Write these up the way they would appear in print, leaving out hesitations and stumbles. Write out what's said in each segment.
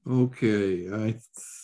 Okay, I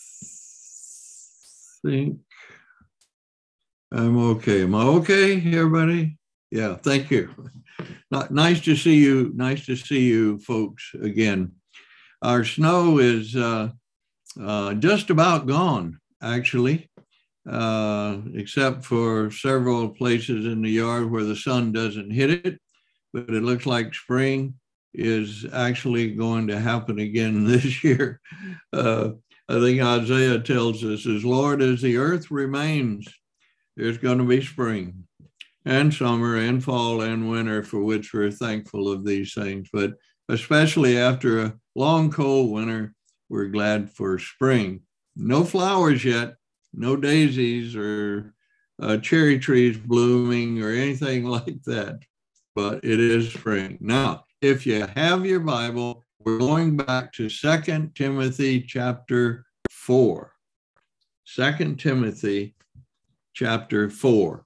think I'm okay. Am I okay, everybody? Yeah, thank you. Nice to see you. Nice to see you folks again. Our snow is just about gone, actually, except for several places in the yard where the sun doesn't hit it. But it looks like spring is actually going to happen again this year. Uh, I think Isaiah tells us, as Lord as the earth remains, there's going to be spring and summer and fall and winter, for which we're thankful of these things. But especially after a long, cold winter, we're glad for spring. No flowers yet, no daisies or cherry trees blooming or anything like that, but it is spring. Now, if you have your Bible, we're going back to 2 Timothy chapter 4. 2 Timothy chapter 4.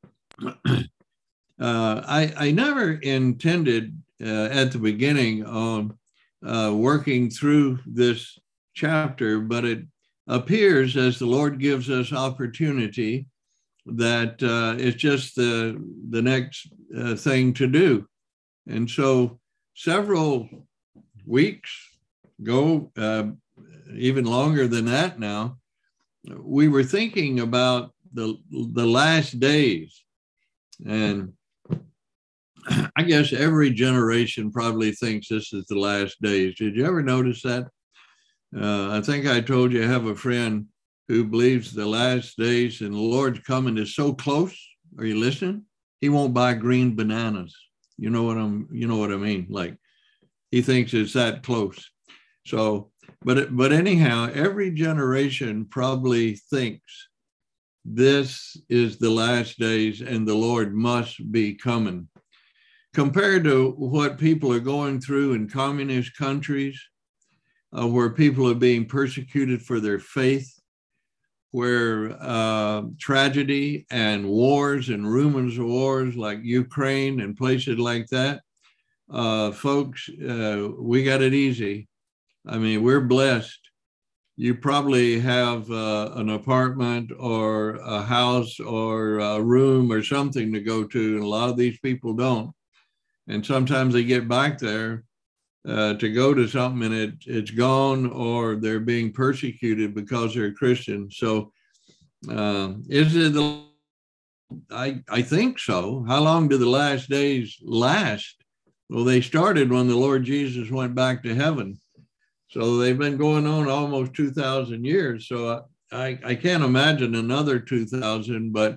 I never intended at the beginning on working through this chapter, but it appears as the Lord gives us opportunity that it's just the next thing to do. And so several weeks ago, even longer than that now, we were thinking about the last days. And I guess every generation probably thinks this is the last days. Did you ever notice that? I think I told you I have a friend who believes the last days and the Lord's coming is so close. Are you listening? He won't buy green bananas. You know what I mean? Like he thinks it's that close. So, but anyhow, every generation probably thinks this is the last days and the Lord must be coming. Compared to what people are going through in communist countries, where people are being persecuted for their faith, where tragedy and wars and rumors of wars like Ukraine and places like that, folks, we got it easy. I mean, we're blessed. You probably have an apartment or a house or a room or something to go to, and a lot of these people don't. And sometimes they get back there to go to something and it's gone, or they're being persecuted because they're Christian. So is it I think so. How long do the last days last? Well, they started when the Lord Jesus went back to heaven. So they've been going on almost 2,000 years. So I can't imagine another 2,000, but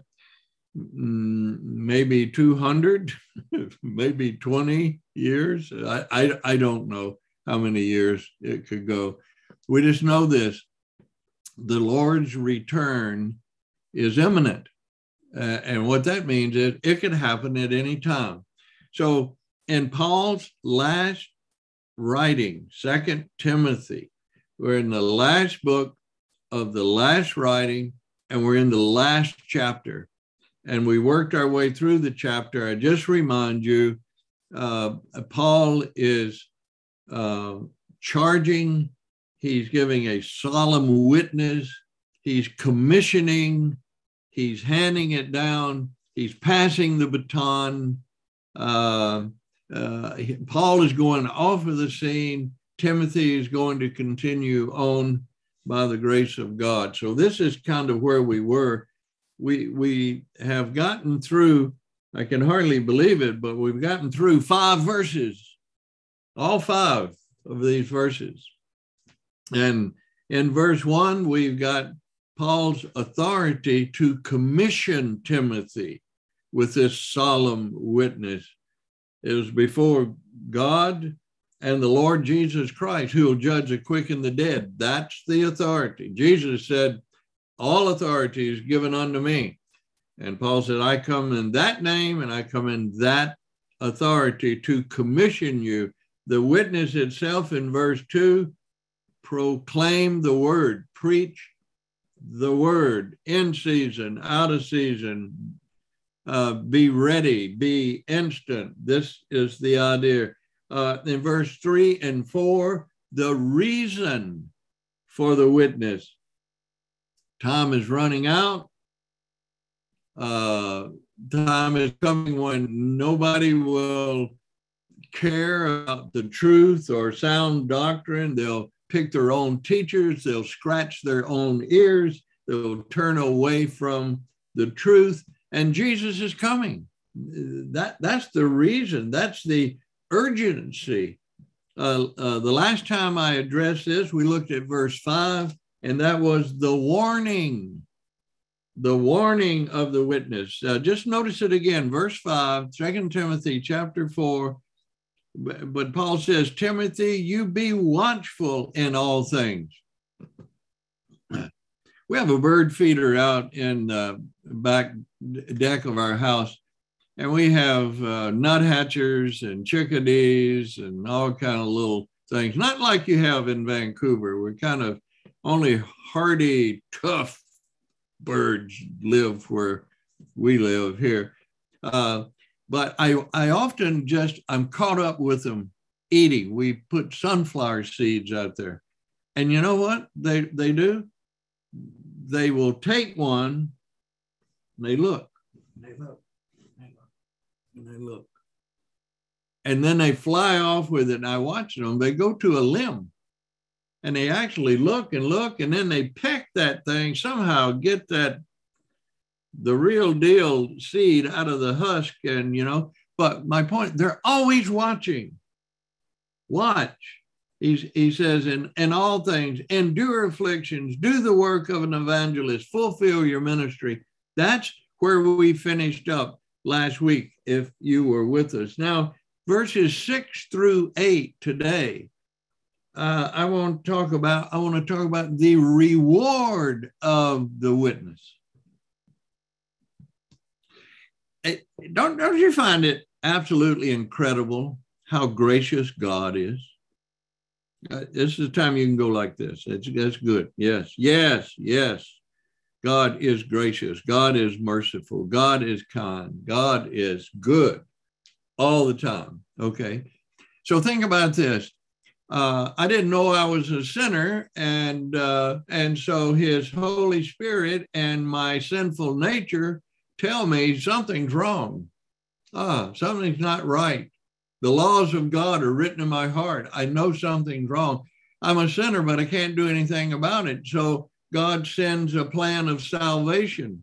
maybe 200, maybe 20 years. I don't know how many years it could go. We just know this: the Lord's return is imminent. And what that means is it could happen at any time. So in Paul's last writing, 2 Timothy, we're in the last book of the last writing, and we're in the last chapter. And we worked our way through the chapter. I just remind you, Paul is charging, he's giving a solemn witness, he's commissioning, he's handing it down, he's passing the baton. Paul is going off of the scene. Timothy is going to continue on by the grace of God. So this is kind of where we were. We have gotten through, I can hardly believe it, but we've gotten through 5 verses, all 5 of these verses. And in verse 1, we've got Paul's authority to commission Timothy with this solemn witness. It was before God and the Lord Jesus Christ, who will judge the quick and the dead. That's the authority. Jesus said, all authority is given unto me. And Paul said, I come in that name and I come in that authority to commission you. The witness itself in verse 2, proclaim the word, preach the word, in season, out of season, be ready, be instant. This is the idea. In verse 3 and 4, the reason for the witness. Time is running out. Time is coming when nobody will care about the truth or sound doctrine. They'll pick their own teachers. They'll scratch their own ears. They'll turn away from the truth. And Jesus is coming. That's the reason. That's the urgency. The last time I addressed this, we looked at verse 5, and that was the warning of the witness. Just notice it again, verse 5, 2 Timothy chapter 4. But Paul says, Timothy, you be watchful in all things. We have a bird feeder out in the back deck of our house, and we have nuthatchers and chickadees and all kind of little things, not like you have in Vancouver. We're kind of only hardy, tough birds live where we live here. But I often I'm caught up with them eating. We put sunflower seeds out there. And you know what they do? They will take one, and they look, and they look, and they look, and they look. And then they fly off with it, and I watch them. They go to a limb, and they actually look, and then they peck that thing, somehow get the real deal seed out of the husk, and, but my point, they're always watching. Watch. He says, in all things, endure afflictions, do the work of an evangelist, fulfill your ministry. That's where we finished up last week, if you were with us. Now, verses 6 through 8 today, I want to talk about the reward of the witness. Don't you find it absolutely incredible how gracious God is? This is the time you can go like this. That's good. Yes, yes, yes. God is gracious. God is merciful. God is kind. God is good all the time. Okay. So think about this. I didn't know I was a sinner, and so His Holy Spirit and my sinful nature tell me something's wrong. Something's not right. The laws of God are written in my heart. I know something's wrong. I'm a sinner, but I can't do anything about it. So God sends a plan of salvation.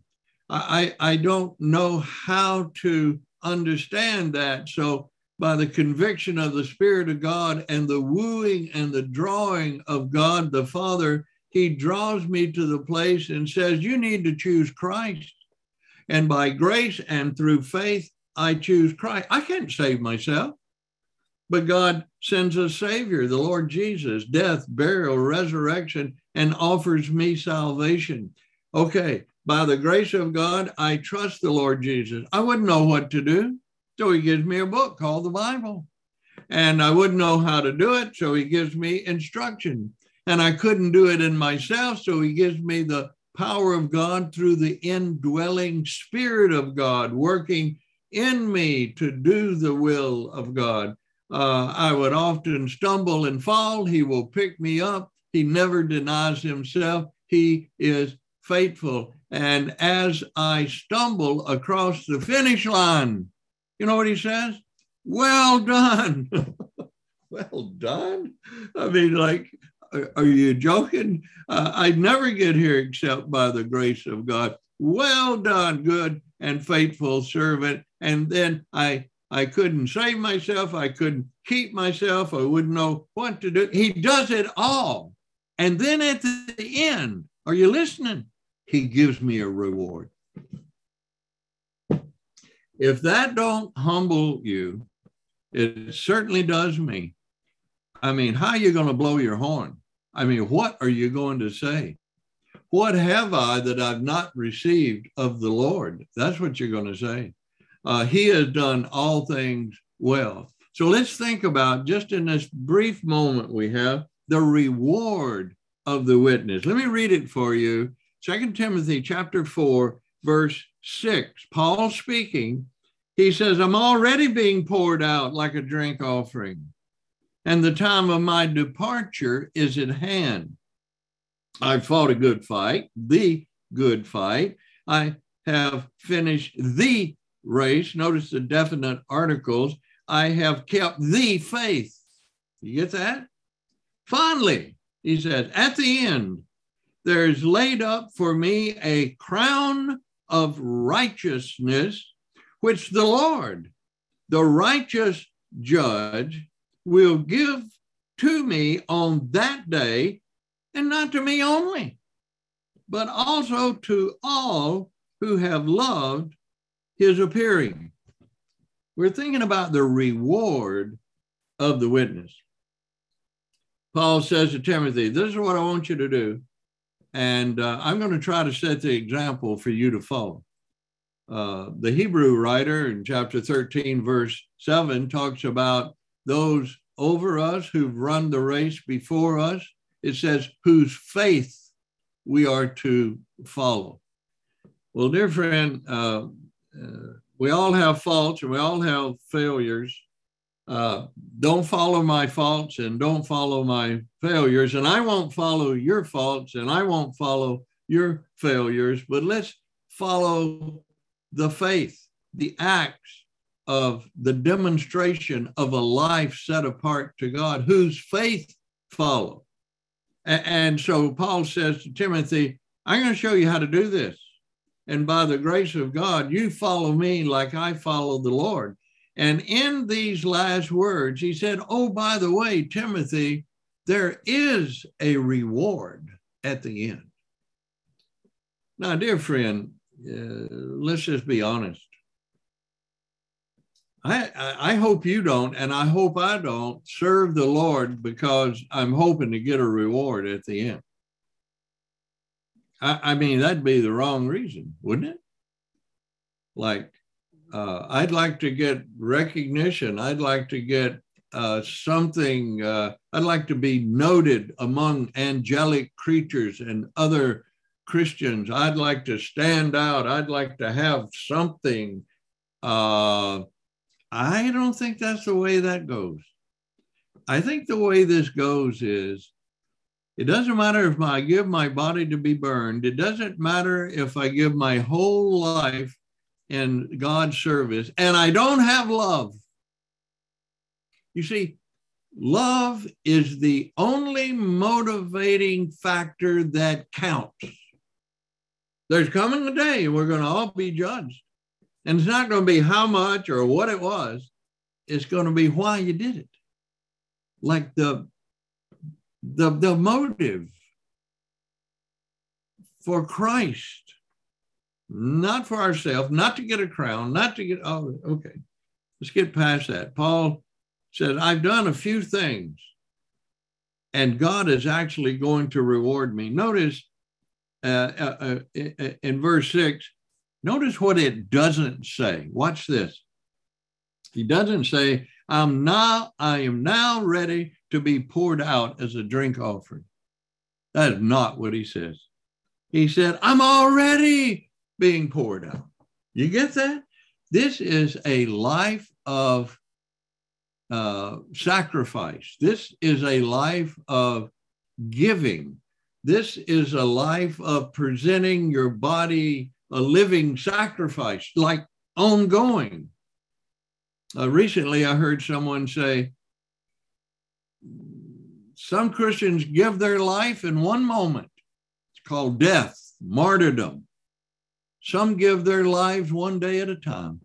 I don't know how to understand that. So by the conviction of the Spirit of God and the wooing and the drawing of God the Father, He draws me to the place and says, you need to choose Christ. And by grace and through faith, I choose Christ. I can't save myself. But God sends a Savior, the Lord Jesus, death, burial, resurrection, and offers me salvation. Okay, by the grace of God, I trust the Lord Jesus. I wouldn't know what to do, so He gives me a book called the Bible. And I wouldn't know how to do it, so He gives me instruction. And I couldn't do it in myself, so He gives me the power of God through the indwelling Spirit of God working in me to do the will of God. I would often stumble and fall. He will pick me up. He never denies Himself. He is faithful. And as I stumble across the finish line, you know what He says? Well done. Well done. I mean, like, are you joking? I'd never get here except by the grace of God. Well done, good and faithful servant. And then I couldn't save myself. I couldn't keep myself. I wouldn't know what to do. He does it all. And then at the end, are you listening? He gives me a reward. If that don't humble you, it certainly does me. I mean, how are you going to blow your horn? I mean, what are you going to say? What have I that I've not received of the Lord? That's what you're going to say. He has done all things well. So let's think about, just in this brief moment we have, the reward of the witness. Let me read it for you. 2 Timothy chapter 4, verse 6. Paul speaking, he says, I'm already being poured out like a drink offering, and the time of my departure is at hand. I fought a good fight, the good fight. I have finished the race. Notice the definite articles. I have kept the faith. You get that? Finally, he says, at the end, there's laid up for me a crown of righteousness, which the Lord, the righteous judge, will give to me on that day, and not to me only, but also to all who have loved his appearing. We're thinking about the reward of the witness. Paul says to Timothy, this is what I want you to do. And I'm going to try to set the example for you to follow. The Hebrew writer in chapter 13, verse 7, talks about those over us who've run the race before us. It says, whose faith we are to follow. Well, dear friend, we all have faults and we all have failures. Don't follow my faults and don't follow my failures. And I won't follow your faults and I won't follow your failures, but let's follow the faith, the acts of the demonstration of a life set apart to God, whose faith follow. And so Paul says to Timothy, I'm going to show you how to do this. And by the grace of God, you follow me like I follow the Lord. And in these last words, he said, oh, by the way, Timothy, there is a reward at the end. Now, dear friend, let's just be honest. I hope you don't, and I hope I don't serve the Lord because I'm hoping to get a reward at the end. I mean, that'd be the wrong reason, wouldn't it? Like, I'd like to get recognition. I'd like to get something. I'd like to be noted among angelic creatures and other Christians. I'd like to stand out. I'd like to have something. I don't think that's the way that goes. I think the way this goes is, it doesn't matter if I give my body to be burned. It doesn't matter if I give my whole life in God's service and I don't have love. You see, love is the only motivating factor that counts. There's coming a day we're going to all be judged. And it's not going to be how much or what it was. It's going to be why you did it. Like the motive for Christ, not for ourselves, not to get a crown, not to get, oh, okay. Let's get past that. Paul said, I've done a few things and God is actually going to reward me. Notice in verse 6, notice what it doesn't say. Watch this. He doesn't say, I am now ready to be poured out as a drink offering. That is not what he says. He said, I'm already being poured out. You get that? This is a life of sacrifice. This is a life of giving. This is a life of presenting your body a living sacrifice, like ongoing. Recently, I heard someone say, some Christians give their life in one moment. It's called death, martyrdom. Some give their lives one day at a time.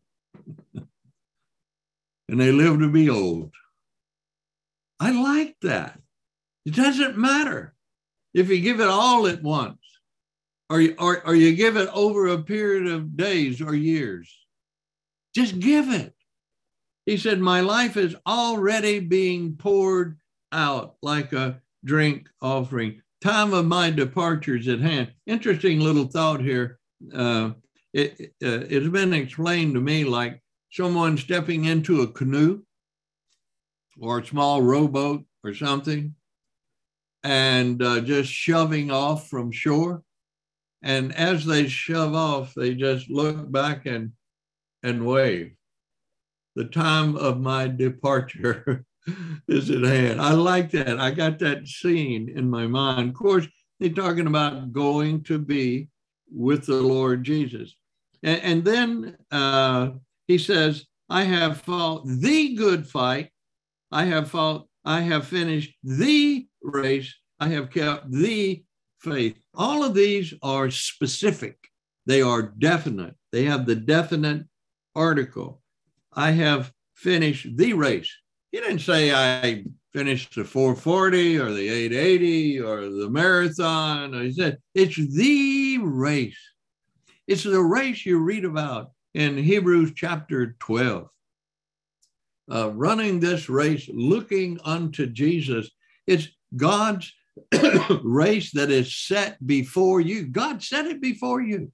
And they live to be old. I like that. It doesn't matter if you give it all at once or you give it over a period of days or years. Just give it. He said, my life is already being poured out like a drink offering. Time of my departure is at hand. Interesting little thought here. It's been explained to me like someone stepping into a canoe or a small rowboat or something and just shoving off from shore. And as they shove off, they just look back and wave. The time of my departure is at hand. I like that. I got that scene in my mind. Of course, He's talking about going to be with the Lord Jesus. And then he says, I have fought the good fight. I have finished the race. I have kept the faith. All of these are specific. They are definite. They have the definite article. I have finished the race. He didn't say I finished the 440 or the 880 or the marathon. He said it's the race. It's the race you read about in Hebrews chapter 12. Running this race, looking unto Jesus. It's God's race that is set before you. God set it before you.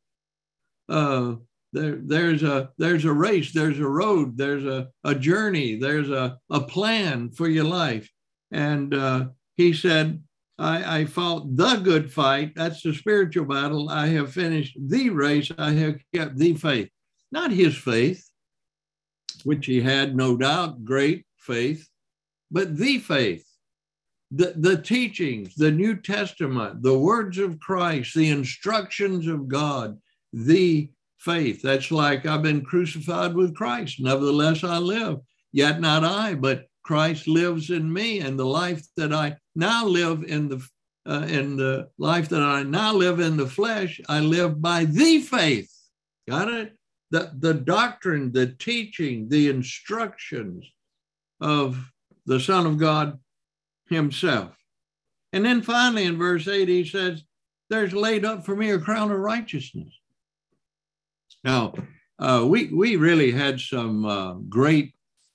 There's a race, there's a road, there's a journey, there's a plan for your life. And he said, I fought the good fight. That's the spiritual battle. I have finished the race. I have kept the faith. Not his faith, which he had, no doubt, great faith, but the faith, the teachings, the New Testament, the words of Christ, the instructions of God, the faith. That's like I've been crucified with Christ. Nevertheless, I live. Yet not I, but Christ lives in me. And the life that I now live in the life that I now live in the flesh, I live by the faith. Got it? The doctrine, the teaching, the instructions of the Son of God himself. And then finally in verse 8, he says, there's laid up for me a crown of righteousness. Now, we really had some great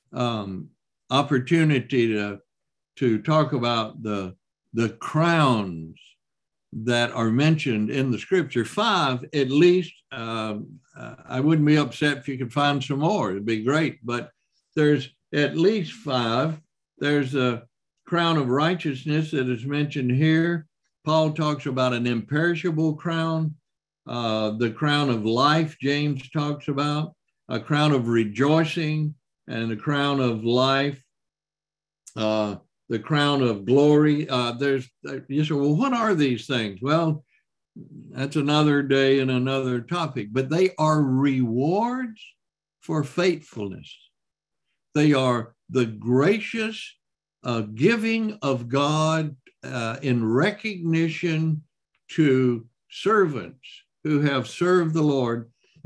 opportunity to talk about the crowns that are mentioned in the scripture. 5, at least. I wouldn't be upset if you could find some more. It'd be great. But there's at least 5. There's a crown of righteousness that is mentioned here. Paul talks about an imperishable crown. The crown of life, James talks about. A crown of rejoicing and a crown of life. The crown of glory. You say, well, what are these things? Well, that's another day and another topic, but they are rewards for faithfulness. They are the gracious giving of God in recognition to servants who have served the Lord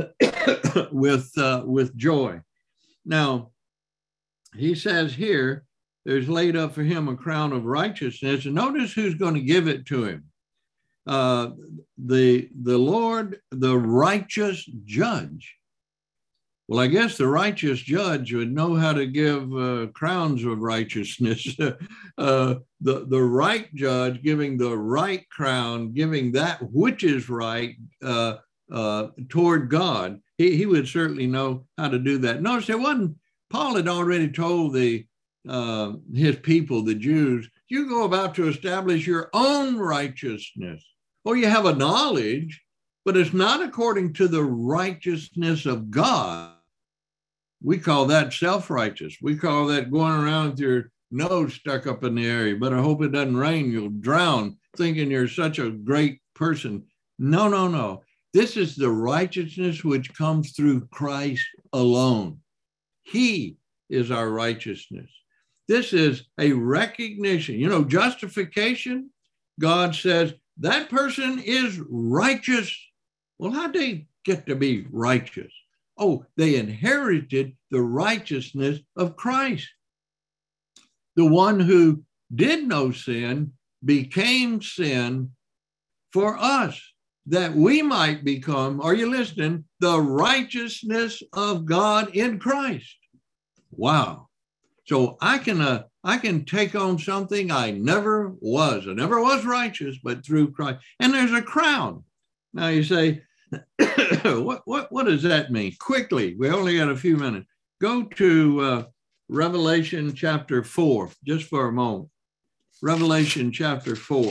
with joy. Now, he says here, there's laid up for him a crown of righteousness. And notice who's going to give it to him. The Lord, the righteous judge. Well, I guess the righteous judge would know how to give crowns of righteousness. The right judge giving the right crown, giving that which is right toward God. He would certainly know how to do that. Notice there wasn't, Paul had already told his people, the Jews, you go about to establish your own righteousness. Or you have a knowledge, but it's not according to the righteousness of God. We call that self-righteous. We call that going around with your nose stuck up in the air. You better hope it doesn't rain. You'll drown thinking you're such a great person. No. This is the righteousness which comes through Christ alone. He is our righteousness. This is a recognition. You know, justification, God says, that person is righteous. Well, how'd they get to be righteous? Oh, they inherited the righteousness of Christ. The one who did no sin became sin for us, that we might become, are you listening, the righteousness of God in Christ. Wow. So I can take on something I never was. I never was righteous, but through Christ. And there's a crown. Now you say, what does that mean? Quickly, we only got a few minutes. Go to Revelation chapter 4, just for a moment. Revelation chapter 4.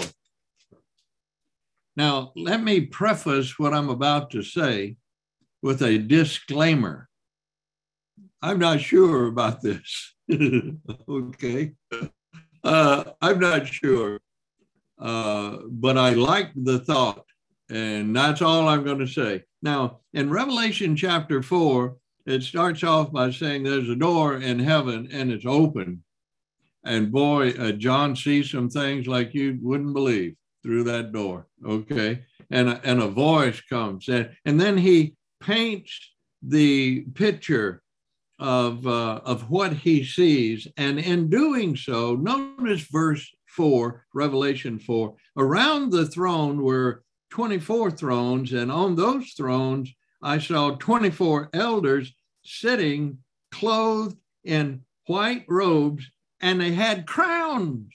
Now, let me preface what I'm about to say with a disclaimer. I'm not sure about this. Okay. I'm not sure. but I like the thought, and that's all I'm going to say. Now, in Revelation chapter 4, it starts off by saying there's a door in heaven and it's open. And boy, John sees some things like you wouldn't believe through that door, okay? And a voice comes, and then he paints the picture of what he sees. And in doing so, notice verse 4, Revelation 4, around the throne were 24 thrones, and on those thrones I saw 24 elders sitting, clothed in white robes, and they had crowns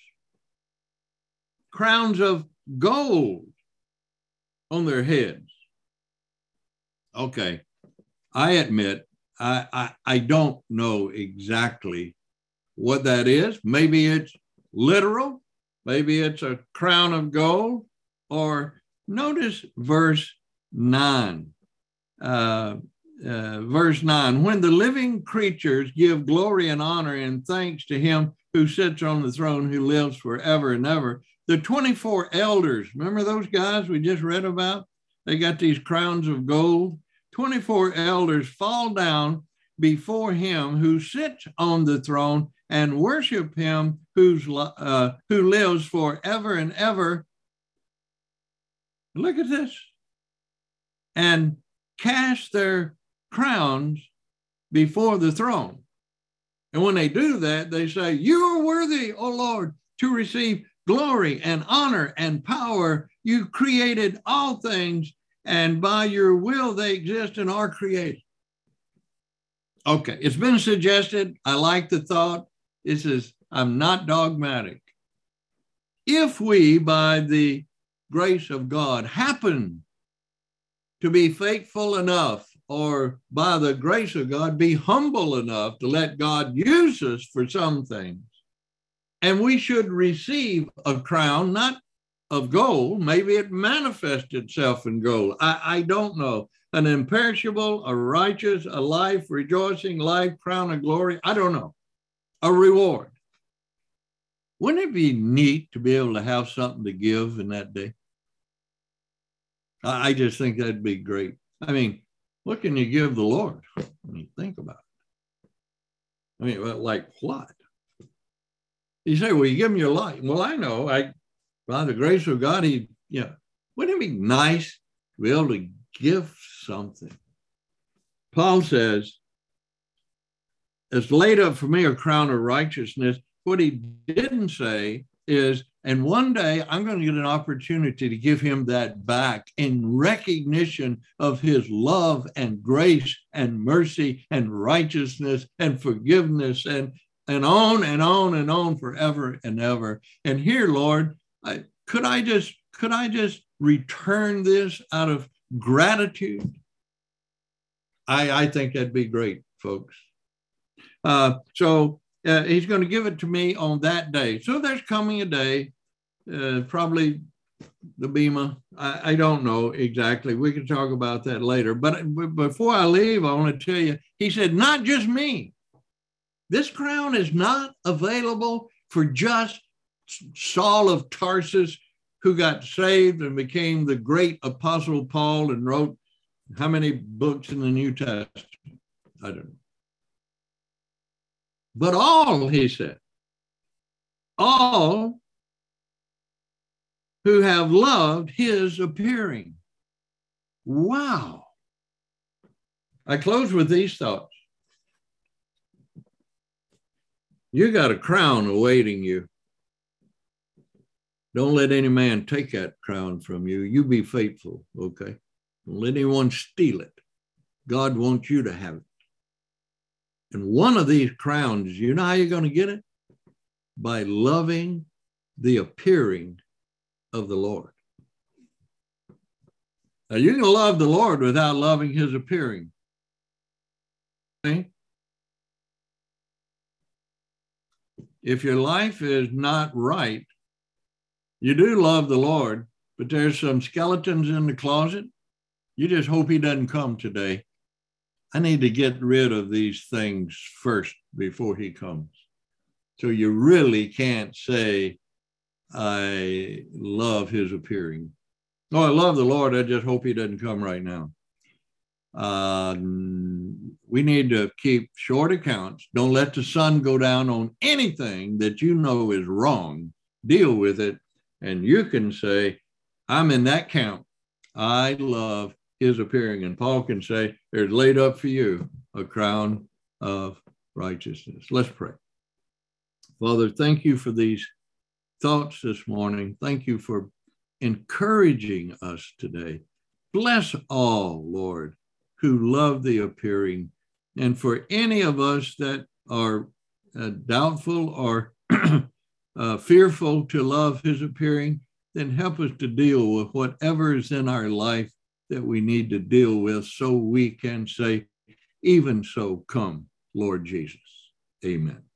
of gold on their heads. Okay, I admit, I don't know exactly what that is. Maybe it's literal. Maybe it's a crown of gold. Or notice verse 9. Verse 9, when the living creatures give glory and honor and thanks to him who sits on the throne, who lives forever and ever. The 24 elders, remember those guys we just read about? They got these crowns of gold. 24 elders fall down before him who sits on the throne and worship him who lives forever and ever. Look at this. And cast their crowns before the throne. And when they do that, they say, you are worthy, O Lord, to receive glory and honor and power. You created all things, and by your will they exist and are created. Okay, it's been suggested. I like the thought. It says, I'm not dogmatic. If we, by the grace of God, happen to be faithful enough, or by the grace of God, be humble enough to let God use us for some things, and we should receive a crown, not of gold. Maybe it manifests itself in gold. I don't know. An imperishable, a righteous, a life, rejoicing life, crown of glory. I don't know. A reward. Wouldn't it be neat to be able to have something to give in that day? I just think that'd be great. I mean, what can you give the Lord when you think about it? I mean, like what? You say, well, you give him your life. Well, I know, by the grace of God, wouldn't it be nice to be able to give something? Paul says, it's laid up for me a crown of righteousness. What he didn't say is, and one day I'm going to get an opportunity to give him that back in recognition of his love and grace and mercy and righteousness and forgiveness and on and on and on forever and ever. And here, Lord, could I just return this out of gratitude? I think that'd be great, folks. So he's going to give it to me on that day. So there's coming a day, probably the Bema. I don't know exactly. We can talk about that later. But before I leave, I want to tell you, he said, not just me. This crown is not available for just Saul of Tarsus, who got saved and became the great Apostle Paul and wrote how many books in the New Testament? I don't know. But all, he said, all who have loved his appearing. Wow. I close with these thoughts. You got a crown awaiting you. Don't let any man take that crown from you. You be faithful, okay? Don't let anyone steal it. God wants you to have it. And one of these crowns, you know how you're going to get it? By loving the appearing of the Lord. Now, you can love the Lord without loving his appearing. Okay? If your life is not right, you do love the Lord, but there's some skeletons in the closet. You just hope he doesn't come today. I need to get rid of these things first before he comes. So you really can't say, I love his appearing. Oh, I love the Lord. I just hope he doesn't come right now. We need to keep short accounts. Don't let the sun go down on anything that you know is wrong. Deal with it. And you can say, I'm in that count. I love his appearing. And Paul can say, there's laid up for you a crown of righteousness. Let's pray. Father, thank you for these thoughts this morning. Thank you for encouraging us today. Bless all, Lord, who love the appearing. And for any of us that are doubtful or fearful to love his appearing, then help us to deal with whatever is in our life that we need to deal with so we can say, even so, come, Lord Jesus. Amen.